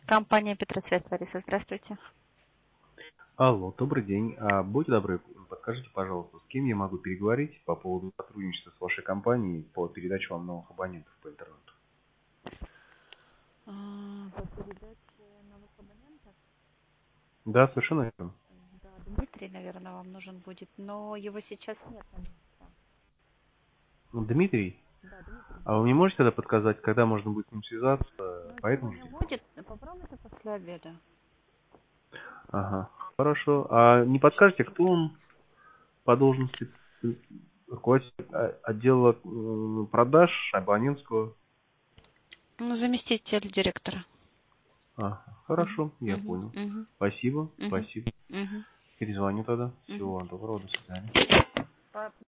Компания Петросвязь, Лариса, здравствуйте. Алло, добрый день. Будьте добры, подскажите, пожалуйста, с кем я могу переговорить по поводу сотрудничества с вашей компанией по передаче вам новых абонентов по интернету? По передаче новых абонентов? Да, совершенно верно. Да, Дмитрий, наверное, вам нужен будет, но его сейчас нет на месте. Дмитрий, Да, Дмитрий. а вы мне можете тогда подсказать, когда можно будет с ним связаться? Ну, По этому же сегодня телефону? будет, попробуйте после обеда. Ага, хорошо. А не подскажете, кто он по должности руководитель отдела продаж абонентского? Ну, заместитель директора. Ага, хорошо, я понял. Спасибо, спасибо. Перезвоню тогда. Всего вам доброго, до свидания.